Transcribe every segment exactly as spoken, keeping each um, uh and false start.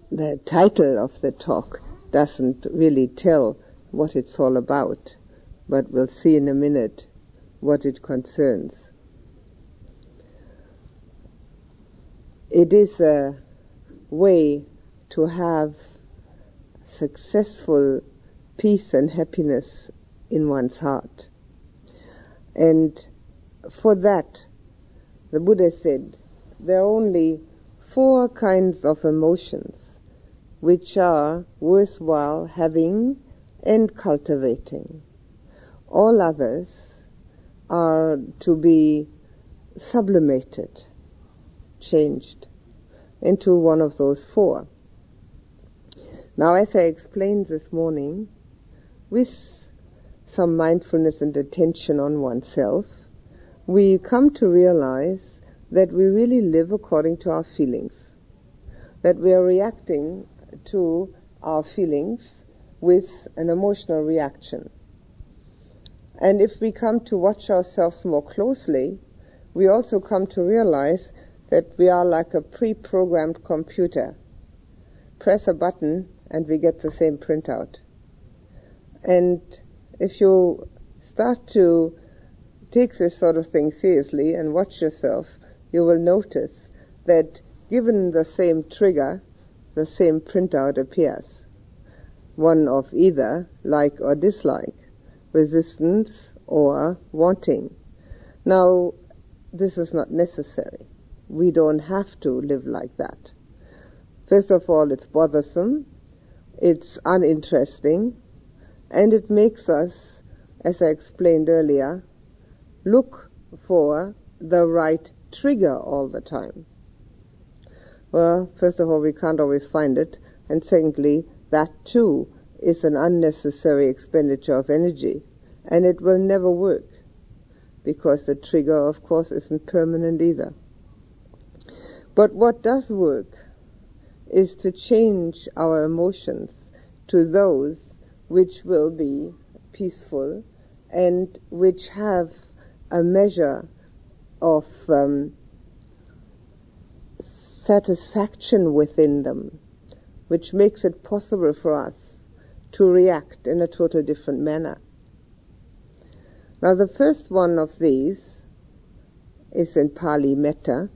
the title of the talk doesn't really tell what it's all about, but we'll see in a minute what it concerns. It is a way to have successful peace and happiness in one's heart. And for that, the Buddha said, there are only four kinds of emotions which are worthwhile having and cultivating. All others are to be sublimated, changed into one of those four. Now, as I explained this morning, with some mindfulness and attention on oneself, we come to realize that we really live according to our feelings, that we are reacting to our feelings with an emotional reaction. And if we come to watch ourselves more closely, we also come to realize that we are like a pre-programmed computer. Press a button and we get the same printout. And if you start to take this sort of thing seriously and watch yourself, you will notice that given the same trigger, the same printout appears. One of either like or dislike, resistance or wanting. Now, this is not necessary. We don't have to live like that. First of all, it's bothersome, it's uninteresting, and it makes us, as I explained earlier, look for the right trigger all the time. Well, first of all, we can't always find it, and secondly, that too is an unnecessary expenditure of energy, and it will never work, because the trigger, of course, isn't permanent either. But what does work is to change our emotions to those which will be peaceful and which have a measure of um, satisfaction within them, which makes it possible for us to react in a totally different manner. Now, the first one of these is in Pali metta.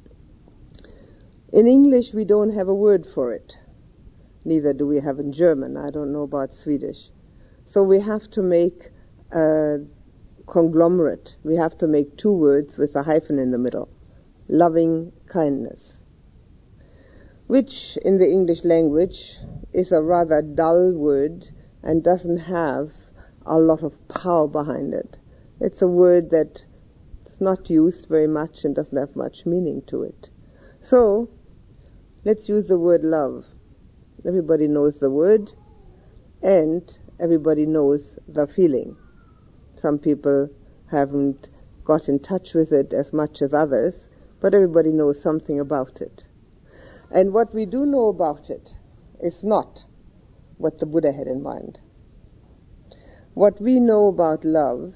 In English, we don't have a word for it. Neither do we have in German. I don't know about Swedish. So we have to make a conglomerate. We have to make two words with a hyphen in the middle. Loving kindness. Which in the English language is a rather dull word and doesn't have a lot of power behind it. It's a word that is not used very much and doesn't have much meaning to it. So, let's use the word love. Everybody knows the word, and everybody knows the feeling. Some people haven't got in touch with it as much as others, but everybody knows something about it. And what we do know about it is not what the Buddha had in mind. What we know about love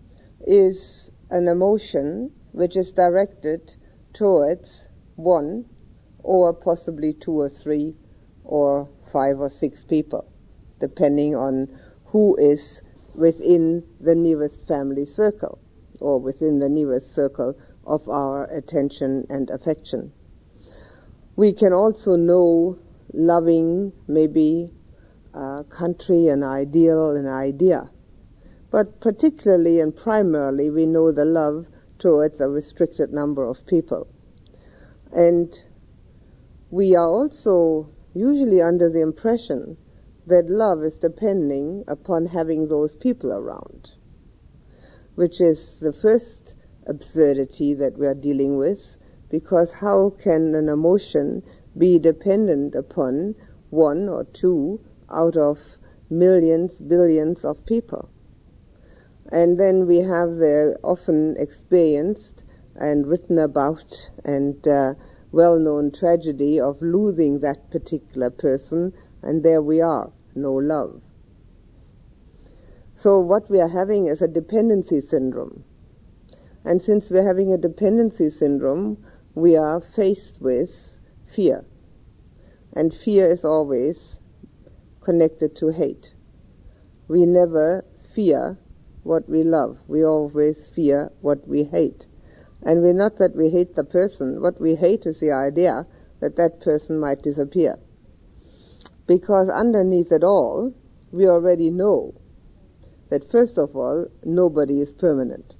is an emotion which is directed towards one or possibly two or three or five or six people, depending on who is within the nearest family circle or within the nearest circle of our attention and affection. We can also know loving maybe a country, an ideal, an idea. But particularly and primarily we know the love towards a restricted number of people. And we are also usually under the impression that love is depending upon having those people around, which is the first absurdity that we are dealing with, because how can an emotion be dependent upon one or two out of millions, billions of people? And then we have the often experienced and written about and uh, well-known tragedy of losing that particular person, and there we are, no love. So what we are having is a dependency syndrome. And since we're having a dependency syndrome, we are faced with fear. And fear is always connected to hate. We never fear what we love. We always fear what we hate. And we're not that we hate the person. What we hate is the idea that that person might disappear. Because underneath it all, we already know that first of all, nobody is permanent.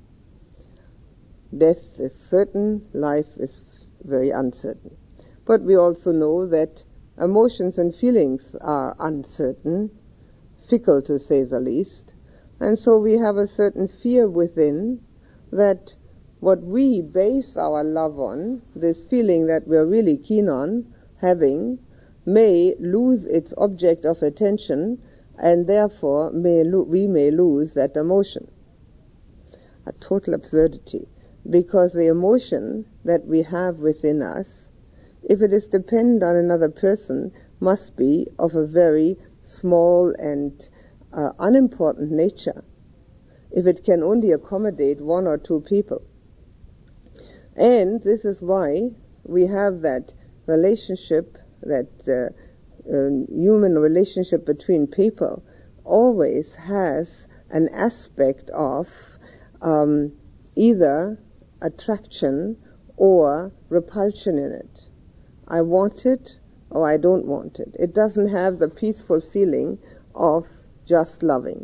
Death is certain, life is very uncertain. But we also know that emotions and feelings are uncertain, fickle to say the least, and so we have a certain fear within that what we base our love on, this feeling that we're really keen on having, may lose its object of attention, and therefore may lo- we may lose that emotion. A total absurdity, because the emotion that we have within us, if it is dependent on another person, must be of a very small and uh, unimportant nature, if it can only accommodate one or two people. And this is why we have that relationship, that uh, uh, human relationship between people always has an aspect of um, either attraction or repulsion in it. I want it or I don't want it. It doesn't have the peaceful feeling of just loving.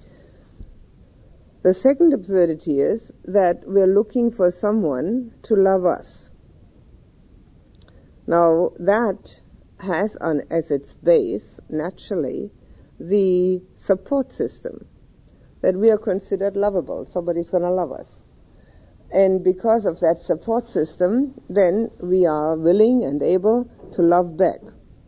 The second absurdity is that we're looking for someone to love us. Now, that has on as its base, naturally, the support system, that we are considered lovable. Somebody's going to love us. And because of that support system, then we are willing and able to love back.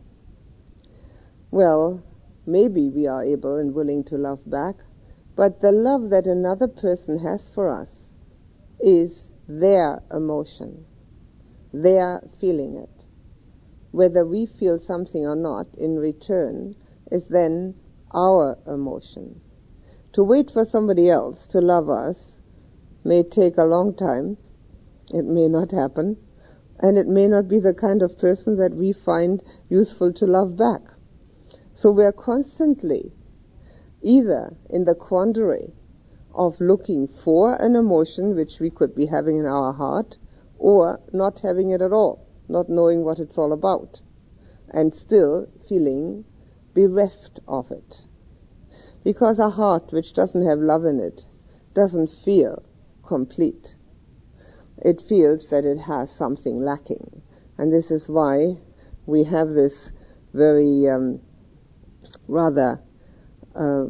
Well, maybe we are able and willing to love back, but the love that another person has for us is their emotion. They are feeling it. Whether we feel something or not in return is then our emotion. To wait for somebody else to love us may take a long time. It may not happen. And it may not be the kind of person that we find useful to love back. So we are constantly either in the quandary of looking for an emotion which we could be having in our heart, or not having it at all, not knowing what it's all about, and still feeling bereft of it. Because a heart which doesn't have love in it doesn't feel complete. It feels that it has something lacking. And this is why we have this very um, rather uh,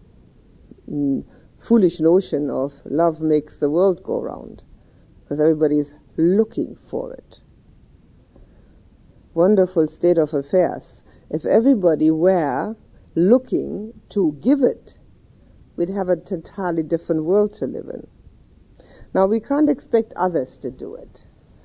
mm, foolish notion of love makes the world go round, because everybody is looking for it. Wonderful state of affairs. If everybody were looking to give it, we'd have a entirely different world to live in. Now, we can't expect others to do it,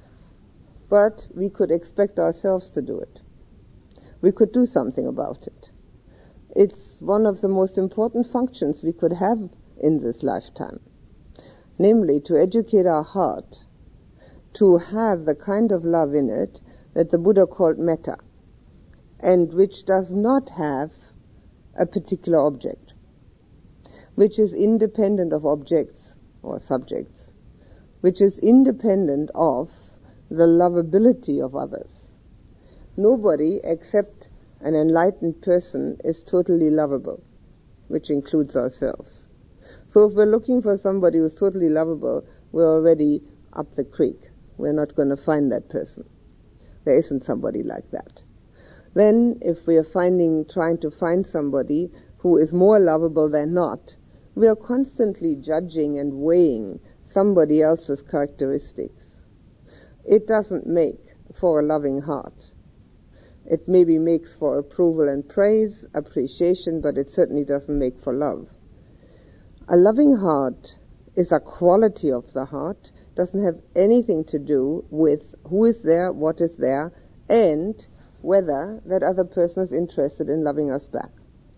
but we could expect ourselves to do it. We could do something about it. It's one of the most important functions we could have in this lifetime, namely to educate our heart to have the kind of love in it that the Buddha called metta, and which does not have a particular object, which is independent of objects or subjects, which is independent of the lovability of others. Nobody except an enlightened person is totally lovable, which includes ourselves. So if we're looking for somebody who's totally lovable, we're already up the creek. We're not going to find that person. There isn't somebody like that. Then if we are finding, trying to find somebody who is more lovable than not, we are constantly judging and weighing somebody else's characteristics. It doesn't make for a loving heart. It maybe makes for approval and praise, appreciation, but it certainly doesn't make for love. A loving heart is a quality of the heart, doesn't have anything to do with who is there, what is there, and whether that other person is interested in loving us back.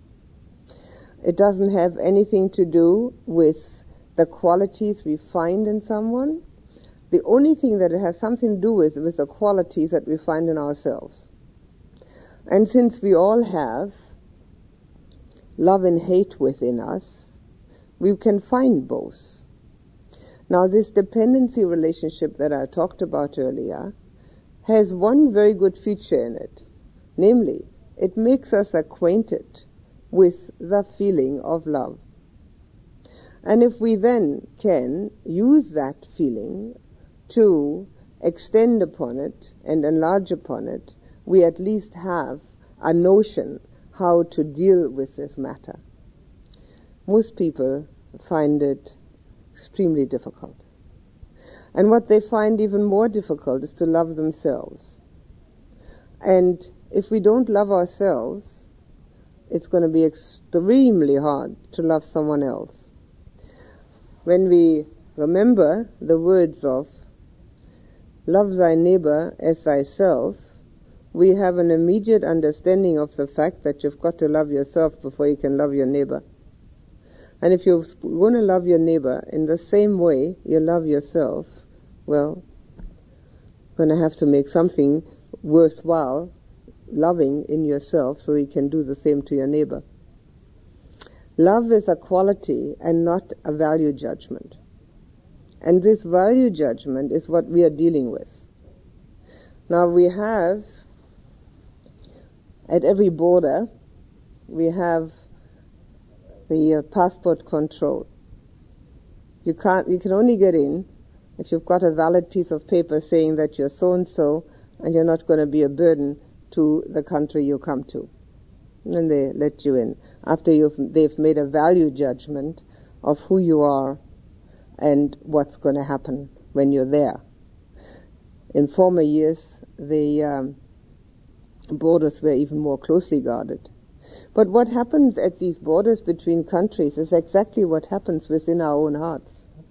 It doesn't have anything to do with the qualities we find in someone. The only thing that it has something to do with is the qualities that we find in ourselves. And since we all have love and hate within us, we can find both. Now, this dependency relationship that I talked about earlier has one very good feature in it. Namely, it makes us acquainted with the feeling of love. And if we then can use that feeling to extend upon it and enlarge upon it, we at least have a notion how to deal with this matter. Most people find it extremely difficult. And what they find even more difficult is to love themselves. And if we don't love ourselves, it's going to be extremely hard to love someone else. When we remember the words of love thy neighbor as thyself, we have an immediate understanding of the fact that you've got to love yourself before you can love your neighbor. And if you're going to love your neighbor in the same way you love yourself, well, you're going to have to make something worthwhile loving in yourself so you can do the same to your neighbor. Love is a quality and not a value judgment. And this value judgment is what we are dealing with. Now we have, at every border, we have the uh, passport control. You can't, you can only get in if you've got a valid piece of paper saying that you're so-and-so and you're not going to be a burden to the country you come to. And they let you in after you've, they've made a value judgment of who you are and what's going to happen when you're there. In former years, the um, borders were even more closely guarded. But what happens at these borders between countries is exactly what happens within our own hearts.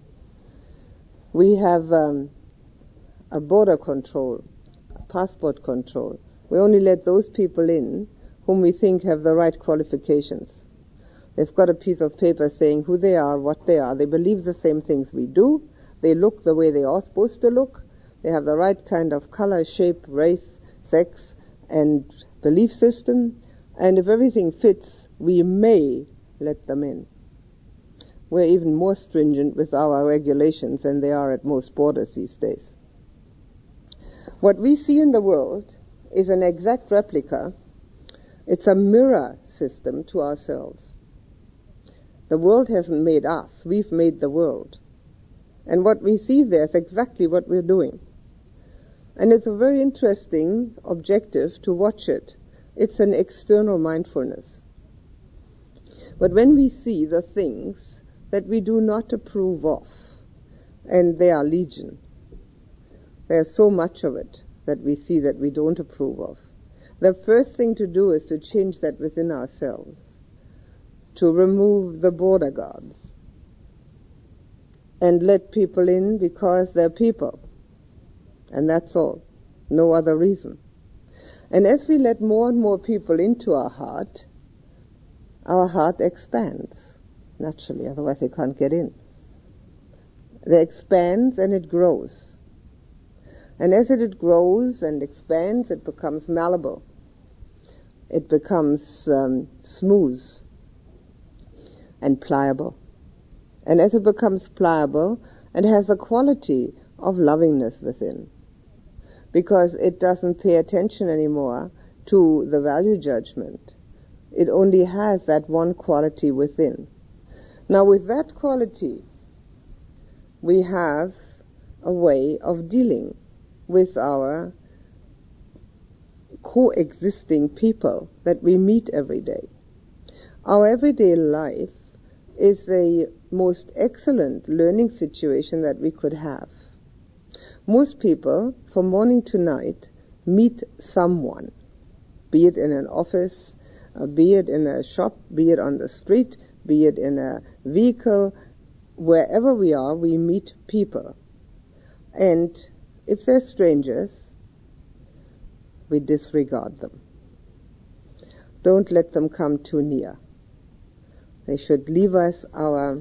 We have um, a border control, a passport control. We only let those people in whom we think have the right qualifications. They've got a piece of paper saying who they are, what they are. They believe the same things we do. They look the way they are supposed to look. They have the right kind of color, shape, race, sex, and belief system. And if everything fits, we may let them in. We're even more stringent with our regulations than they are at most borders these days. What we see in the world is an exact replica. It's a mirror system to ourselves. The world hasn't made us. We've made the world. And what we see there is exactly what we're doing. And it's a very interesting objective to watch it. It's an external mindfulness. But when we see the things that we do not approve of, and they are legion, there's so much of it that we see that we don't approve of, the first thing to do is to change that within ourselves, to remove the border guards and let people in because they're people. And that's all. No other reason. And as we let more and more people into our heart, our heart expands, naturally, otherwise they can't get in. It expands and it grows. And as it grows and expands, it becomes malleable. It becomes um, smooth and pliable. And as it becomes pliable, it has a quality of lovingness within, because it doesn't pay attention anymore to the value judgment. It only has that one quality within. Now with that quality, we have a way of dealing with our coexisting people that we meet every day. Our everyday life is the most excellent learning situation that we could have. Most people, from morning to night, meet someone, be it in an office, uh, be it in a shop, be it on the street, be it in a vehicle. Wherever we are, we meet people. And if they're strangers, we disregard them. Don't let them come too near. They should leave us our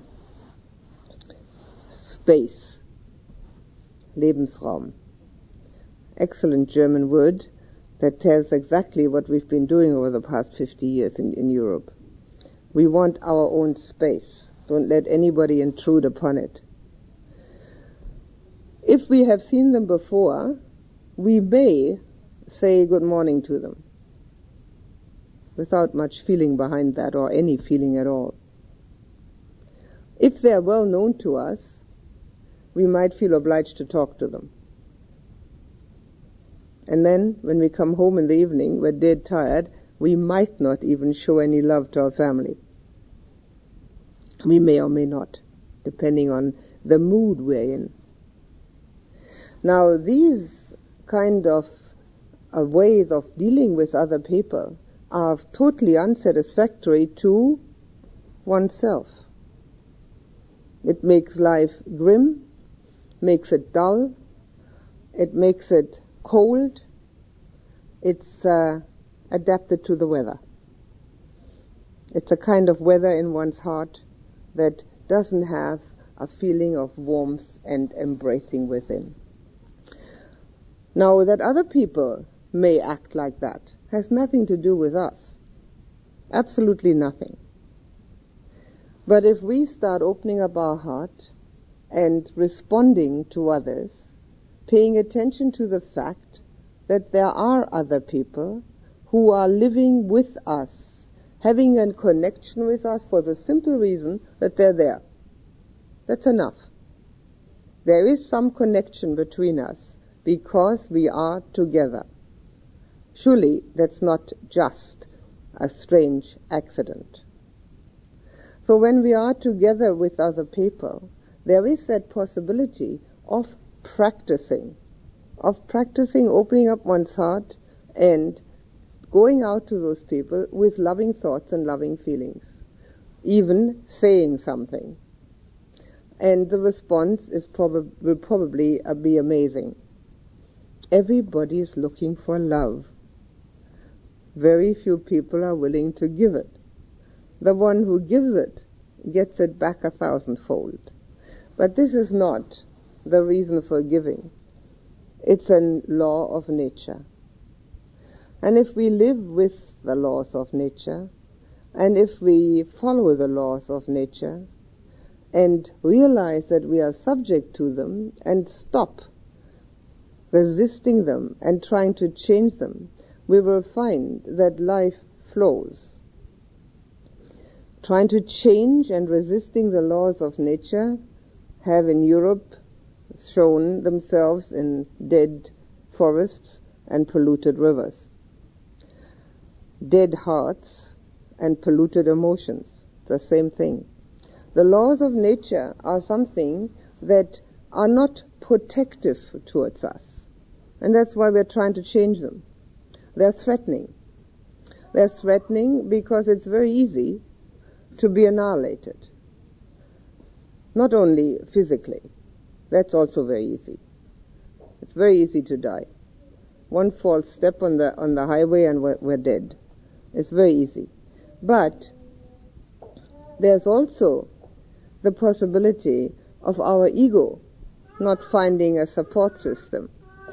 space, Lebensraum. Excellent German word that tells exactly what we've been doing over the past fifty years in, in Europe. We want our own space. Don't let anybody intrude upon it. If we have seen them before, we may say good morning to them without much feeling behind that, or any feeling at all. If they are well known to us, we might feel obliged to talk to them. And then, when we come home in the evening, we're dead tired, we might not even show any love to our family. We may or may not, depending on the mood we're in. Now, these kind of uh, ways of dealing with other people are totally unsatisfactory to oneself. It makes life grim, makes it dull, it makes it cold, it's uh, adapted to the weather. It's a kind of weather in one's heart that doesn't have a feeling of warmth and embracing within. Now, that other people may act like that has nothing to do with us. Absolutely nothing. But if we start opening up our heart and responding to others, paying attention to the fact that there are other people who are living with us, having a connection with us for the simple reason that they're there. That's enough. There is some connection between us because we are together. Surely that's not just a strange accident. So when we are together with other people, there is that possibility of practicing, of practicing opening up one's heart and going out to those people with loving thoughts and loving feelings, even saying something. And the response is prob- will probably uh, be amazing. Everybody is looking for love. Very few people are willing to give it. The one who gives it gets it back a thousandfold. But this is not the reason for giving. It's a law of nature. And if we live with the laws of nature, and if we follow the laws of nature, and realize that we are subject to them, and stop resisting them and trying to change them, we will find that life flows. Trying to change and resisting the laws of nature have in Europe shown themselves in dead forests and polluted rivers. Dead hearts and polluted emotions, the same thing. The laws of nature are something that are not protective towards us. And that's why we're trying to change them. They're threatening. They're threatening because it's very easy to be annihilated. Not only physically, that's also very easy. It's very easy to die. One false step on the on the highway and we're, we're dead. It's very easy. But there's also the possibility of our ego not finding a support system.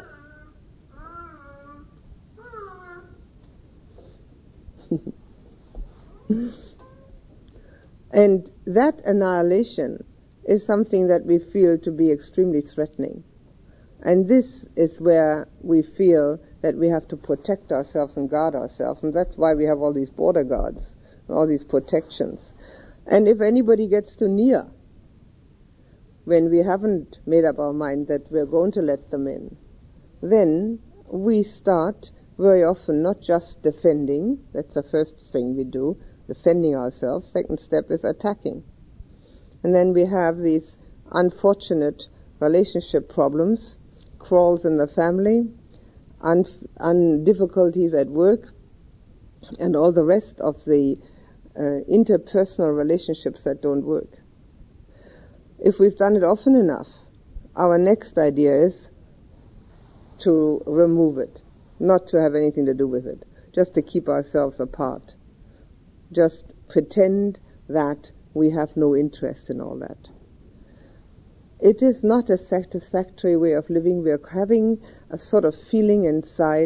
And that annihilation is something that we feel to be extremely threatening. And this is where we feel that we have to protect ourselves and guard ourselves, and that's why we have all these border guards, all these protections. And if anybody gets too near, when we haven't made up our mind that we're going to let them in, then we start very often not just defending, that's the first thing we do, defending ourselves. Second step is attacking. And then we have these unfortunate relationship problems, quarrels in the family, un- un- difficulties at work, and all the rest of the uh, interpersonal relationships that don't work. If we've done it often enough, our next idea is to remove it, not to have anything to do with it, just to keep ourselves apart. Just pretend that we have no interest in all that. It is not a satisfactory way of living. We are having a sort of feeling inside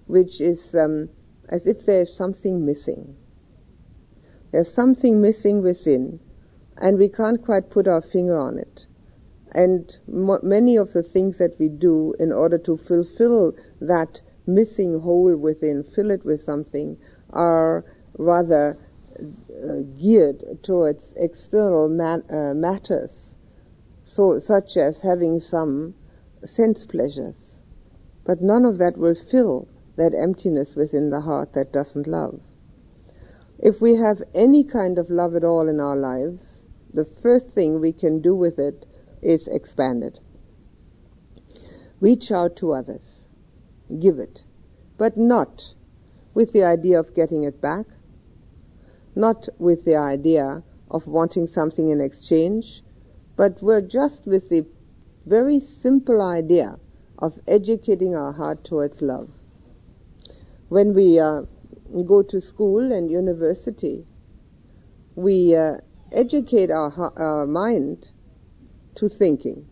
which is um, as if there is something missing. There's something missing within, and we can't quite put our finger on it. And mo- many of the things that we do in order to fulfill that missing hole within, fill it with something, are rather uh, geared towards external man- uh, matters, so such as having some sense pleasures. But none of that will fill that emptiness within the heart that doesn't love. If we have any kind of love at all in our lives, the first thing we can do with it is expand it. Reach out to others. Give it. But not with the idea of getting it back, not with the idea of wanting something in exchange, but we're just with the very simple idea of educating our heart towards love. When we uh, go to school and university, we uh, educate our, our mind to thinking.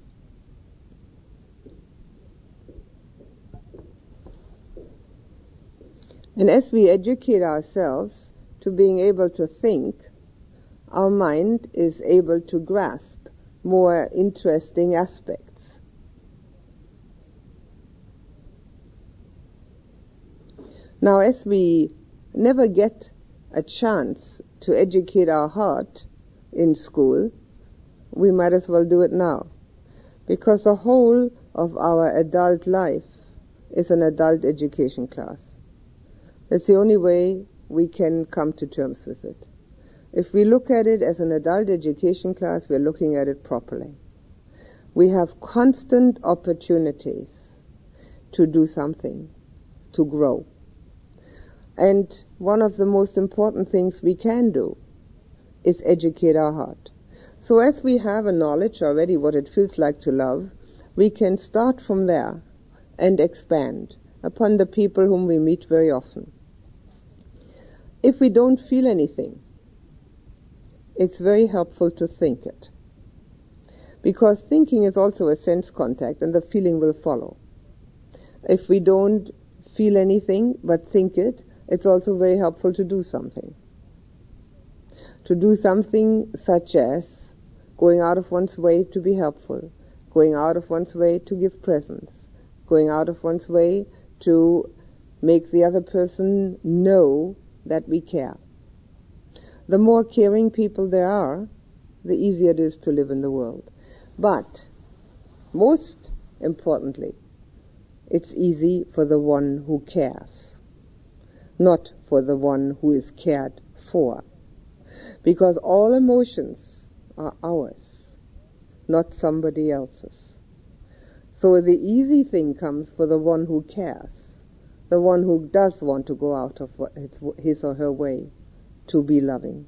And as we educate ourselves to being able to think, our mind is able to grasp more interesting aspects. Now, as we never get a chance to educate our heart in school, we might as well do it now, because the whole of our adult life is an adult education class. That's the only way we can come to terms with it. If we look at it as an adult education class, we're looking at it properly. We have constant opportunities to do something, to grow. And one of the most important things we can do is educate our heart. So as we have a knowledge already what it feels like to love, we can start from there and expand upon the people whom we meet very often. If we don't feel anything, it's very helpful to think it. Because thinking is also a sense contact, and the feeling will follow. If we don't feel anything but think it, it's also very helpful to do something. To do something such as going out of one's way to be helpful, going out of one's way to give presents, going out of one's way to make the other person know that we care. The more caring people there are, the easier it is to live in the world. But, most importantly, it's easy for the one who cares, not for the one who is cared for. Because all emotions are ours, not somebody else's. So the easy thing comes for the one who cares, the one who does want to go out of his or her way to be loving.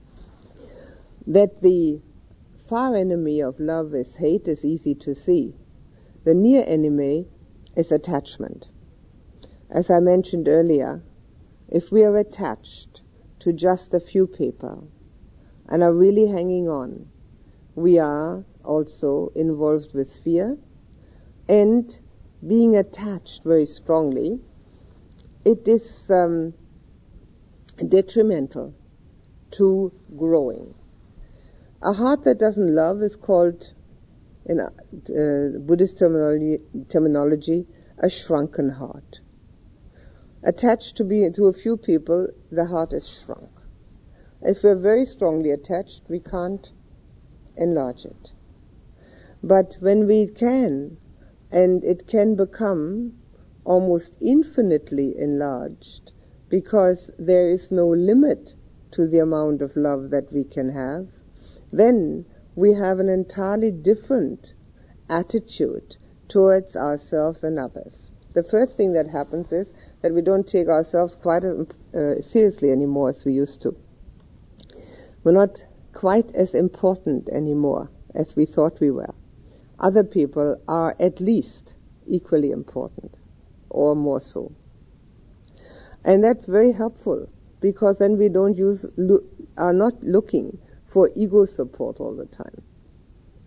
That the far enemy of love is hate is easy to see. The near enemy is attachment. As I mentioned earlier, if we are attached to just a few people and are really hanging on, we are also involved with fear, and being attached very strongly, it is um, detrimental to growing. A heart that doesn't love is called, in uh, Buddhist terminology, terminology, a shrunken heart. Attached to be to a few people, the heart is shrunk. If we're very strongly attached, we can't enlarge it. But when we can, and it can become almost infinitely enlarged, because there is no limit to the amount of love that we can have, then we have an entirely different attitude towards ourselves and others. The first thing that happens is that we don't take ourselves quite as uh, seriously anymore as we used to. We're not quite as important anymore as we thought we were. Other people are at least equally important, or more so. And that's very helpful, because then we don't use, lo- are not looking for ego support all the time.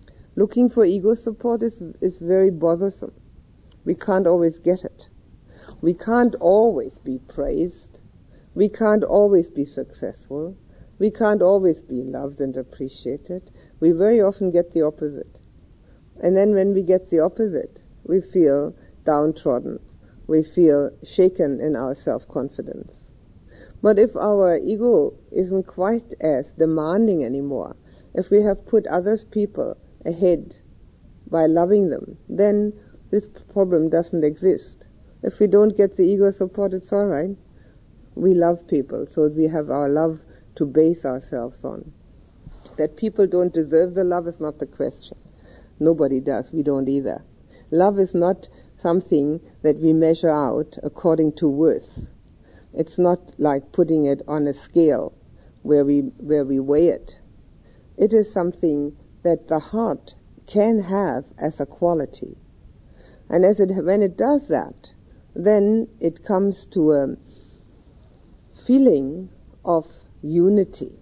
Looking for ego support is, is very bothersome. We can't always get it. We can't always be praised. We can't always be successful. We can't always be loved and appreciated. We very often get the opposite. And then when we get the opposite, we feel downtrodden. We feel shaken in our self-confidence. But if our ego isn't quite as demanding anymore, if we have put other people ahead by loving them, then this problem doesn't exist. If we don't get the ego support, it's all right. We love people, so we have our love to base ourselves on. That people don't deserve the love is not the question. Nobody does. We don't either. Love is not something that we measure out according to worth. It's not like putting it on a scale where we where we weigh it. It is something that the heart can have as a quality. And as it when it does that, then it comes to a feeling of unity.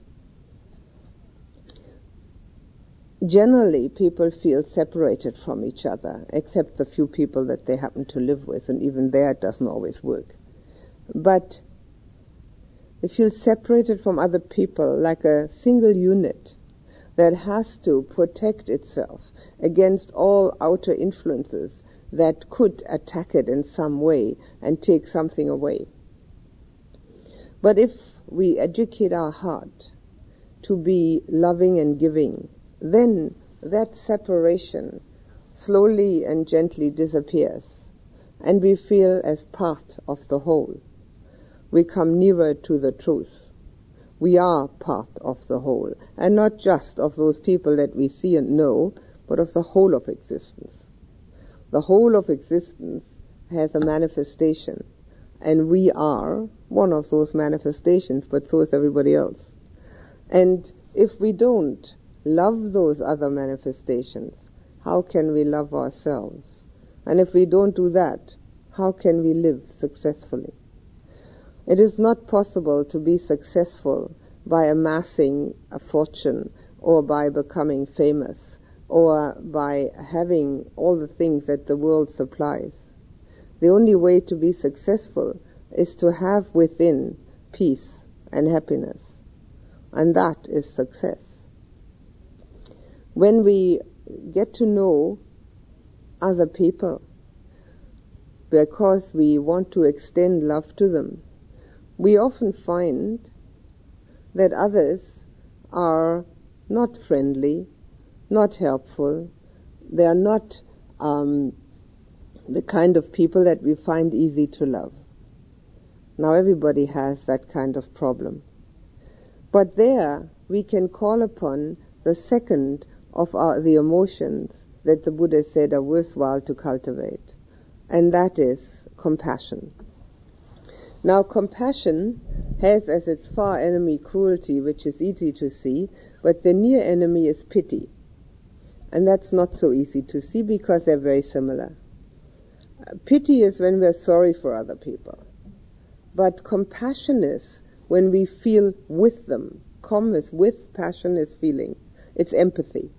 Generally, people feel separated from each other, except the few people that they happen to live with, and even there it doesn't always work. But they feel separated from other people like a single unit that has to protect itself against all outer influences that could attack it in some way and take something away. But if we educate our heart to be loving and giving, then that separation slowly and gently disappears, and we feel as part of the whole. We come nearer to the truth. We are part of the whole, and not just of those people that we see and know, but of the whole of existence. The whole of existence has a manifestation, and we are one of those manifestations, but so is everybody else. And if we don't love those other manifestations, how can we love ourselves? And if we don't do that, how can we live successfully? It is not possible to be successful by amassing a fortune or by becoming famous or by having all the things that the world supplies. The only way to be successful is to have within peace and happiness, and that is success. When we get to know other people because we want to extend love to them, we often find that others are not friendly, not helpful. They are not um, the kind of people that we find easy to love. Now everybody has that kind of problem. But there we can call upon the second of our, the emotions that the Buddha said are worthwhile to cultivate, and that is compassion. Now, compassion has as its far enemy cruelty, which is easy to see, but the near enemy is pity. And that's not so easy to see because they're very similar. Uh, pity is when we're sorry for other people. But compassion is when we feel with them. Com is with, passion is feeling. It's empathy.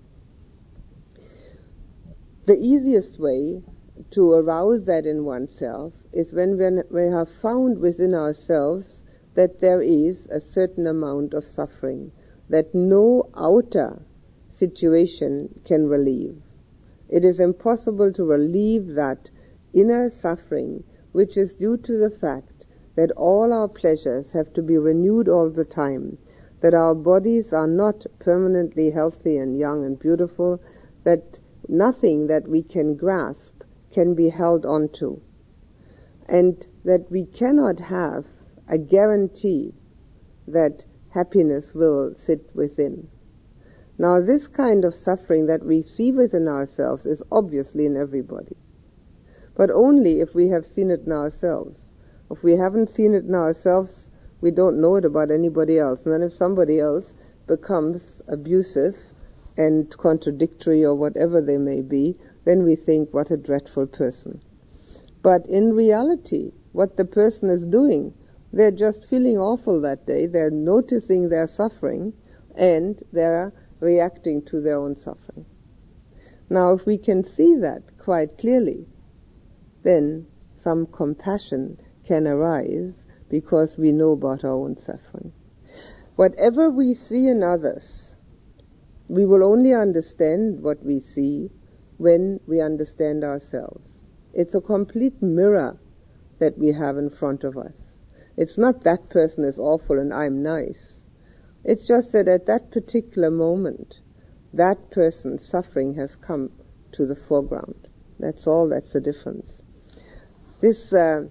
The easiest way to arouse that in oneself is when we have found within ourselves that there is a certain amount of suffering that no outer situation can relieve. It is impossible to relieve that inner suffering which is due to the fact that all our pleasures have to be renewed all the time, that our bodies are not permanently healthy and young and beautiful, that nothing that we can grasp can be held onto, and that we cannot have a guarantee that happiness will sit within. Now, this kind of suffering that we see within ourselves is obviously in everybody, but only if we have seen it in ourselves. If we haven't seen it in ourselves, we don't know it about anybody else. And then if somebody else becomes abusive and contradictory or whatever they may be, then we think, what a dreadful person. But in reality, what the person is doing, they're just feeling awful that day, they're noticing their suffering, and they're reacting to their own suffering. Now, if we can see that quite clearly, then some compassion can arise because we know about our own suffering. Whatever we see in others, we will only understand what we see when we understand ourselves. It's a complete mirror that we have in front of us. It's not that person is awful and I'm nice. It's just that at that particular moment, that person's suffering has come to the foreground. That's all, that's the difference. This uh,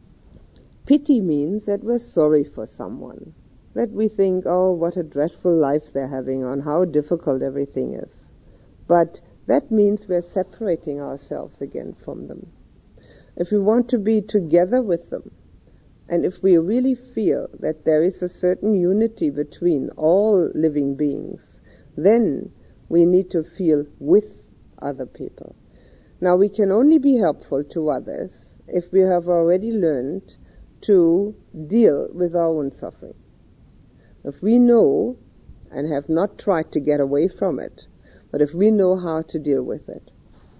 pity means that we're sorry for someone, that we think, oh, what a dreadful life they're having, on how difficult everything is. But that means we're separating ourselves again from them. If we want to be together with them, and if we really feel that there is a certain unity between all living beings, then we need to feel with other people. Now, we can only be helpful to others if we have already learned to deal with our own suffering. If we know and have not tried to get away from it, but if we know how to deal with it.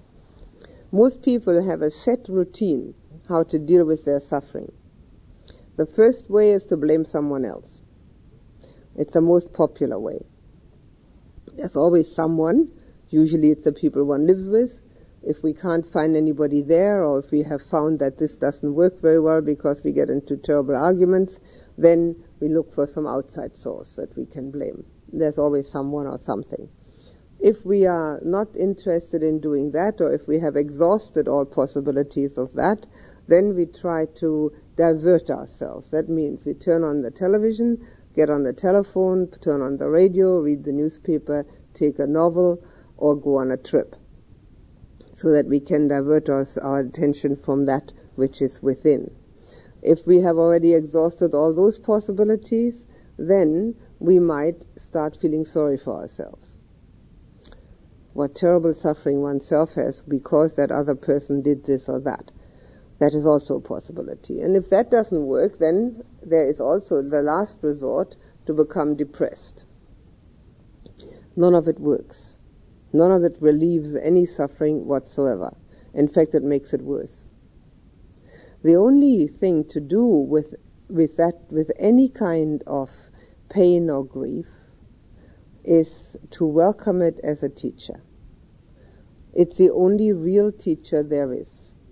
Most people have a set routine how to deal with their suffering. The first way is to blame someone else. It's the most popular way. There's always someone, usually it's the people one lives with. If we can't find anybody there, or if we have found that this doesn't work very well because we get into terrible arguments, then we look for some outside source that we can blame. There's always someone or something. If we are not interested in doing that, or if we have exhausted all possibilities of that, then we try to divert ourselves. That means we turn on the television, get on the telephone, turn on the radio, read the newspaper, take a novel, or go on a trip, so that we can divert our, our attention from that which is within. If we have already exhausted all those possibilities, then we might start feeling sorry for ourselves. What terrible suffering oneself has because that other person did this or that. That is also a possibility. And if that doesn't work, then there is also the last resort to become depressed. None of it works. None of it relieves any suffering whatsoever. In fact, it makes it worse. The only thing to do with with that, with any kind of pain or grief, is to welcome it as a teacher. It's the only real teacher there is.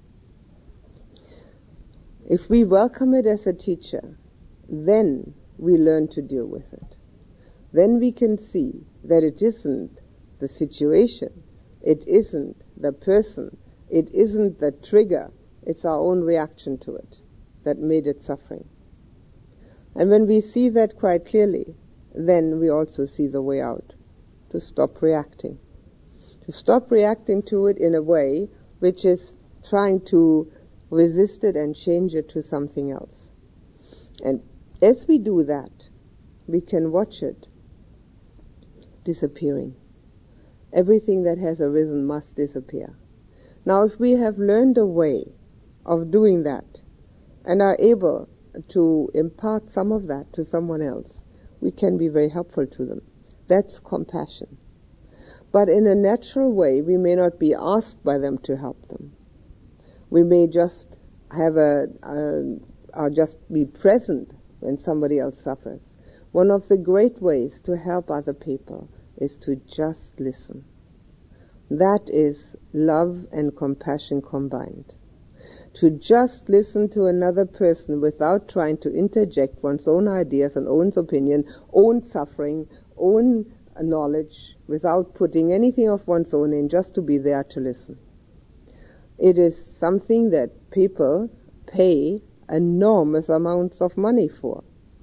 If we welcome it as a teacher, then we learn to deal with it. Then we can see that it isn't the situation, it isn't the person, it isn't the trigger, it's our own reaction to it that made it suffering. And when we see that quite clearly, then we also see the way out, to stop reacting. To stop reacting to it in a way which is trying to resist it and change it to something else. And as we do that, we can watch it disappearing. Everything that has arisen must disappear. Now, if we have learned a way of doing that and are able to impart some of that to someone else, we can be very helpful to them. That's compassion. But in a natural way, we may not be asked by them to help them. We may just have a, a or just be present when somebody else suffers. One of the great ways to help other people is to just listen. That is love and compassion combined. To just listen to another person without trying to interject one's own ideas and own opinion, own suffering, own knowledge, without putting anything of one's own in, just to be there to listen. It is something that people pay enormous amounts of money for,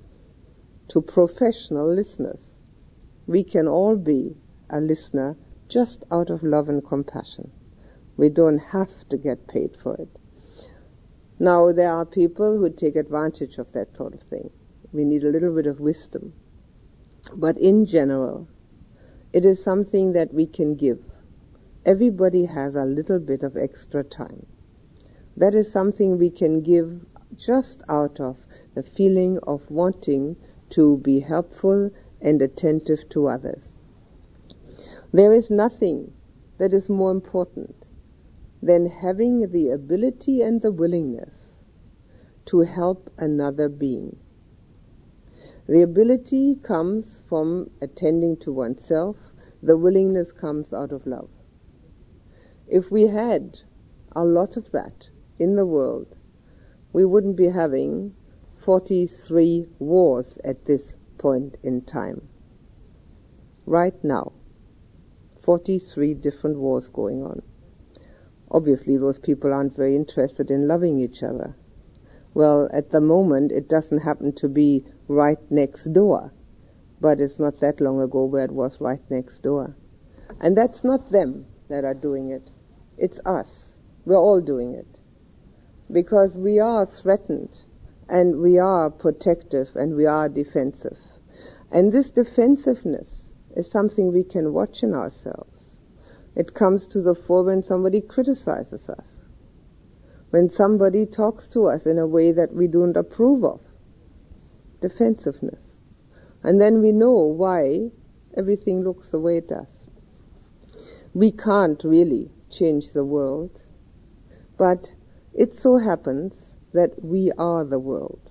to professional listeners. We can all be a listener just out of love and compassion. We don't have to get paid for it. Now, there are people who take advantage of that sort of thing. We need a little bit of wisdom. But in general, it is something that we can give. Everybody has a little bit of extra time. That is something we can give just out of the feeling of wanting to be helpful and attentive to others. There is nothing that is more important then having the ability and the willingness to help another being. The ability comes from attending to oneself. The willingness comes out of love. If we had a lot of that in the world, we wouldn't be having forty-three wars at this point in time. Right now, forty-three different wars going on. Obviously, those people aren't very interested in loving each other. Well, at the moment, it doesn't happen to be right next door, but it's not that long ago where it was right next door. And that's not them that are doing it. It's us. We're all doing it. Because we are threatened, and we are protective, and we are defensive. And this defensiveness is something we can watch in ourselves. It comes to the fore when somebody criticizes us, when somebody talks to us in a way that we don't approve of. Defensiveness. And then we know why everything looks the way it does. We can't really change the world, but it so happens that we are the world.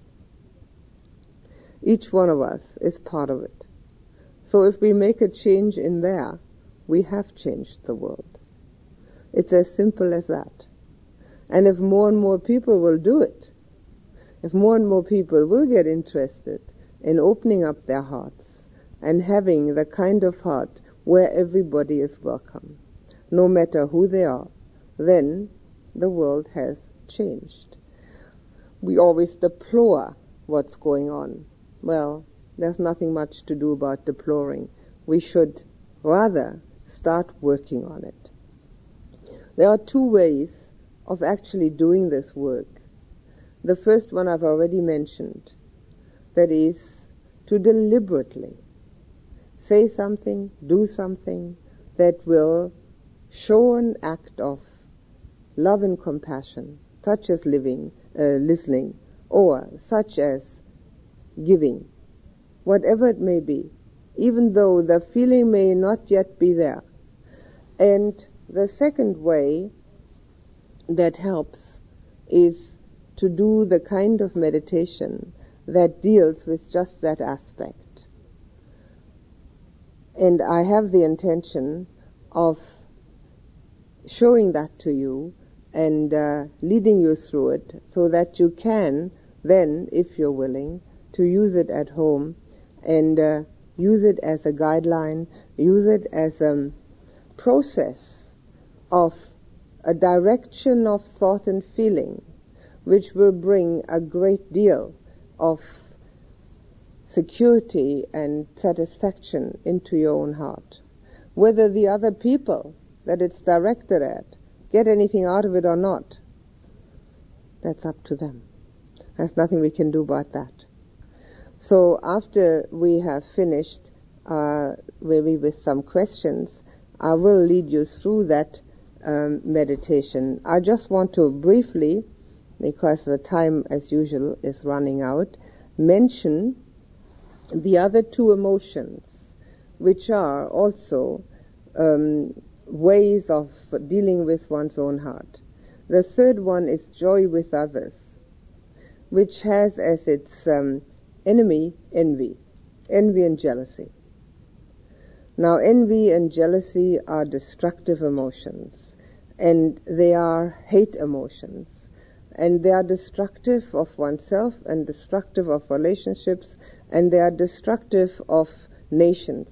Each one of us is part of it. So if we make a change in there, we have changed the world. It's as simple as that. And if more and more people will do it, if more and more people will get interested in opening up their hearts and having the kind of heart where everybody is welcome, no matter who they are, then the world has changed. We always deplore what's going on. Well, there's nothing much to do about deploring. We should rather start working on it. There are two ways of actually doing this work. The first one I've already mentioned, that is to deliberately say something, do something that will show an act of love and compassion, such as living, uh, listening, or such as giving, whatever it may be, even though the feeling may not yet be there. And the second way that helps is to do the kind of meditation that deals with just that aspect. And I have the intention of showing that to you and uh, leading you through it so that you can then, if you're willing, to use it at home and uh, use it as a guideline, use it as a process of a direction of thought and feeling which will bring a great deal of security and satisfaction into your own heart. Whether the other people that it's directed at get anything out of it or not, that's up to them. There's nothing we can do about that. So after we have finished, uh, maybe with some questions, I will lead you through that um, meditation. I just want to briefly, because the time as usual is running out, mention the other two emotions, which are also um, ways of dealing with one's own heart. The third one is joy with others, which has as its um, enemy envy, envy and jealousy. Now, envy and jealousy are destructive emotions, and they are hate emotions, and they are destructive of oneself and destructive of relationships, and they are destructive of nations.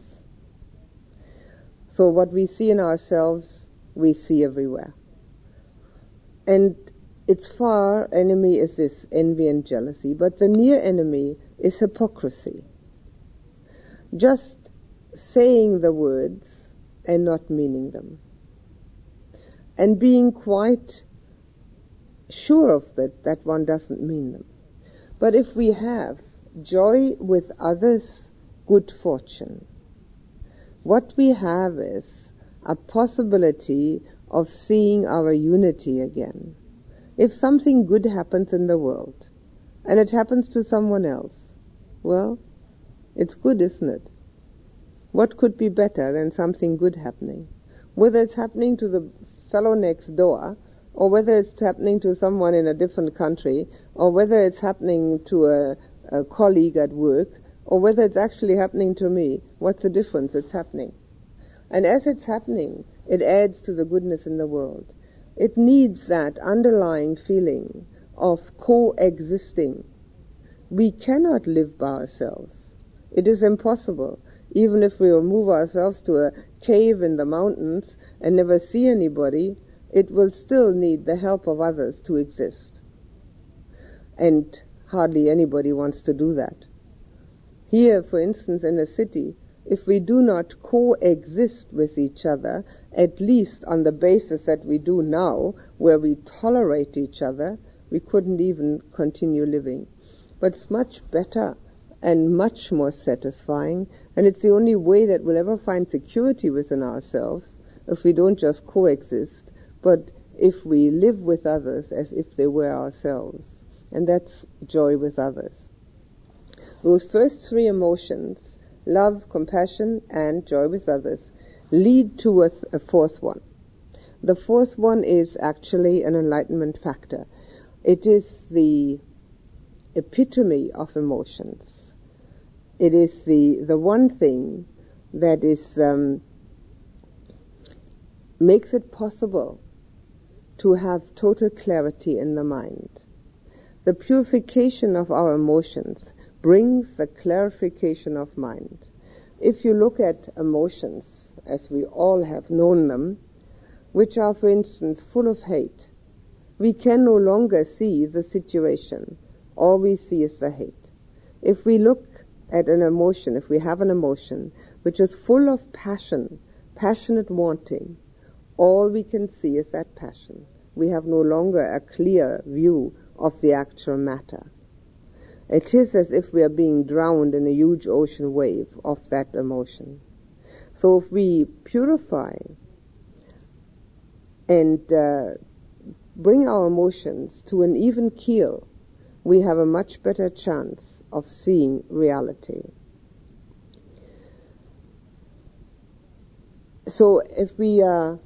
So what we see in ourselves, we see everywhere. And its far enemy is this envy and jealousy, but the near enemy is hypocrisy. Just saying the words and not meaning them. And being quite sure of that, that one doesn't mean them. But if we have joy with others' good fortune, what we have is a possibility of seeing our unity again. If something good happens in the world, and it happens to someone else, well, it's good, isn't it? What could be better than something good happening? Whether it's happening to the fellow next door, or whether it's happening to someone in a different country, or whether it's happening to a, a colleague at work, or whether it's actually happening to me, what's the difference? It's happening. And as it's happening, it adds to the goodness in the world. It needs that underlying feeling of coexisting. We cannot live by ourselves. It is impossible. Even if we remove ourselves to a cave in the mountains and never see anybody, it will still need the help of others to exist. And hardly anybody wants to do that. Here, for instance, in a city, if we do not coexist with each other, at least on the basis that we do now, where we tolerate each other, we couldn't even continue living. But it's much better and much more satisfying, and it's the only way that we'll ever find security within ourselves, if we don't just coexist, but if we live with others as if they were ourselves. And that's joy with others. Those first three emotions, love, compassion, and joy with others, lead to a, th- a fourth one. The fourth one is actually an enlightenment factor. It is the epitome of emotions. It is the, the one thing that is um, makes it possible to have total clarity in the mind. The purification of our emotions brings the clarification of mind. If you look at emotions, as we all have known them, which are, for instance, full of hate, we can no longer see the situation. All we see is the hate. If we look at an emotion, if we have an emotion which is full of passion, passionate wanting, all we can see is that passion. We have no longer a clear view of the actual matter. It is as if we are being drowned in a huge ocean wave of that emotion. So if we purify and uh, bring our emotions to an even keel, we have a much better chance of seeing reality. So if we are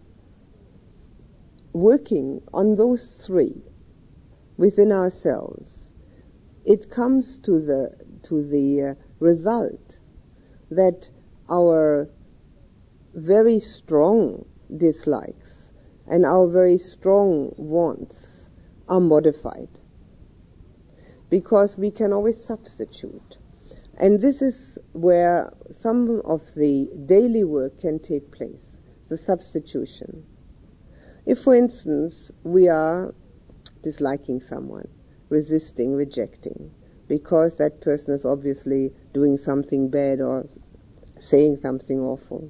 working on those three within ourselves, it comes to the to the uh, result that our very strong dislikes and our very strong wants are modified, because we can always substitute. And this is where some of the daily work can take place, the substitution. If, for instance, we are disliking someone, resisting, rejecting, because that person is obviously doing something bad or saying something awful.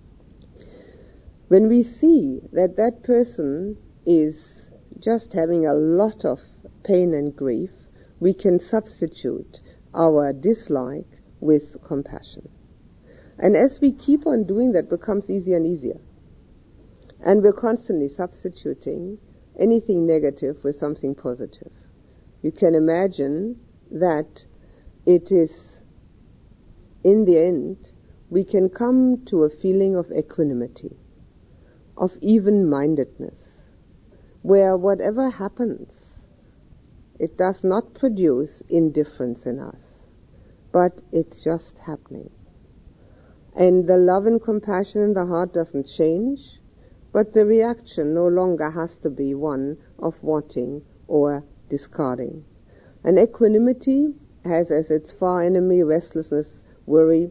When we see that that person is just having a lot of pain and grief, we can substitute our dislike with compassion. And as we keep on doing that, it becomes easier and easier. And we're constantly substituting anything negative with something positive. You can imagine that it is, in the end, we can come to a feeling of equanimity, of even-mindedness, where whatever happens, it does not produce indifference in us, but it's just happening. And the love and compassion in the heart doesn't change, but the reaction no longer has to be one of wanting or discarding. And equanimity has as its far enemy restlessness, worry,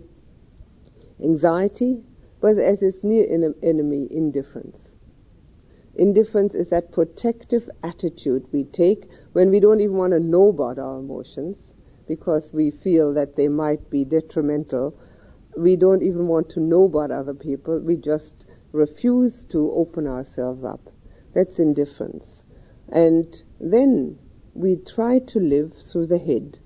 anxiety, but as its near enemy indifference. Indifference is that protective attitude we take when we don't even want to know about our emotions, because we feel that they might be detrimental. We don't even want to know about other people. We just refuse to open ourselves up. That's indifference. And then we try to live through the head.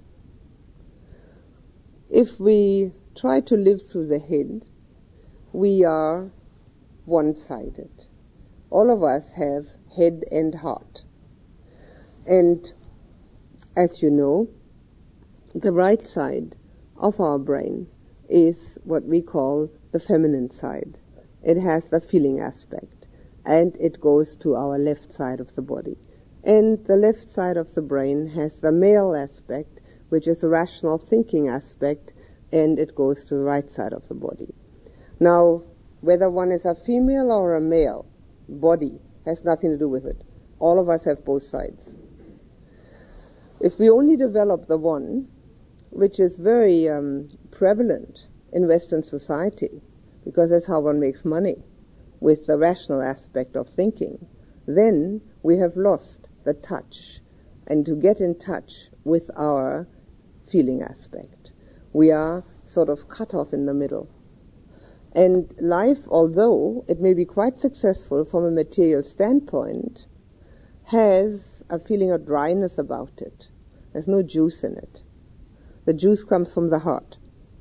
If we try to live through the head, we are one-sided. All of us have head and heart. And as you know, the right side of our brain is what we call the feminine side. It has the feeling aspect. and it goes to our left side of the body. And the left side of the brain has the male aspect, which is the rational thinking aspect, and it goes to the right side of the body. Now, whether one is a female or a male body has nothing to do with it. All of us have both sides. If we only develop the one, which is very um, prevalent in Western society, because that's how one makes money, with the rational aspect of thinking, then we have lost the touch, and to get in touch with our feeling aspect. We are sort of cut off in the middle. And life, although it may be quite successful from a material standpoint, has a feeling of dryness about it. There's no juice in it. The juice comes from the heart.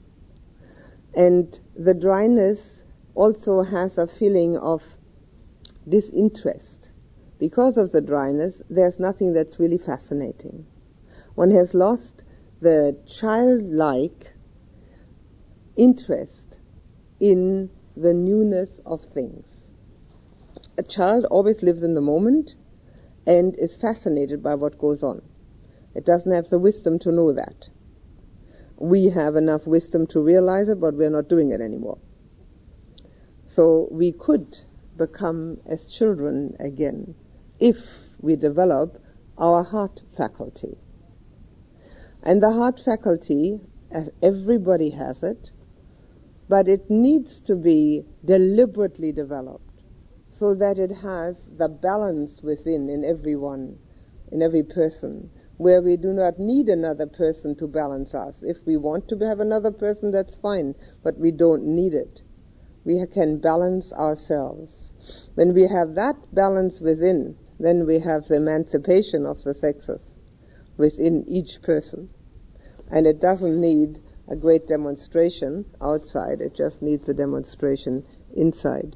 And the dryness also has a feeling of disinterest. Because of the dryness, there's nothing that's really fascinating. One has lost the childlike interest in the newness of things. A child always lives in the moment and is fascinated by what goes on. It doesn't have the wisdom to know that. We have enough wisdom to realize it, but we're not doing it anymore. So we could become as children again if we develop our heart faculty. And the heart faculty, everybody has it, but it needs to be deliberately developed so that it has the balance within in everyone, in every person, where we do not need another person to balance us. If we want to have another person, that's fine, but we don't need it. We can balance ourselves. When we have that balance within, then we have the emancipation of the sexes within each person. And it doesn't need a great demonstration outside, it just needs a demonstration inside.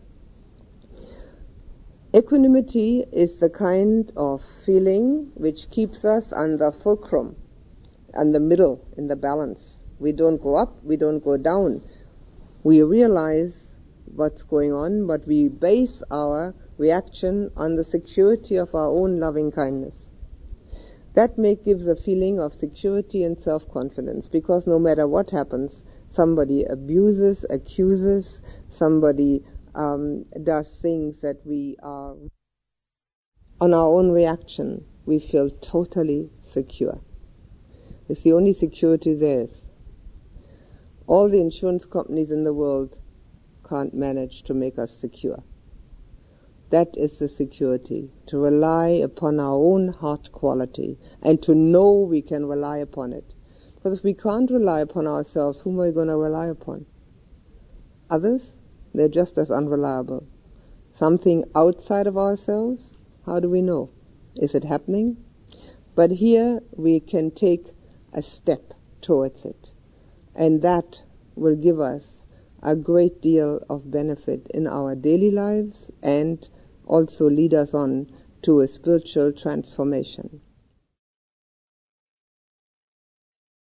Equanimity is the kind of feeling which keeps us on the fulcrum, on the middle, in the balance. We don't go up, we don't go down. We realize what's going on, but we base our reaction on the security of our own loving kindness. That may give a feeling of security and self-confidence, because no matter what happens, somebody abuses, accuses, somebody um, does things that we are, on our own reaction, we feel totally secure. It's the only security there is. All the insurance companies in the world can't manage to make us secure. That is the security, to rely upon our own heart quality and to know we can rely upon it. Because if we can't rely upon ourselves, whom are we going to rely upon? Others? They're just as unreliable. Something outside of ourselves? How do we know? Is it happening? But here we can take a step towards it, and that will give us a great deal of benefit in our daily lives and also lead us on to a spiritual transformation.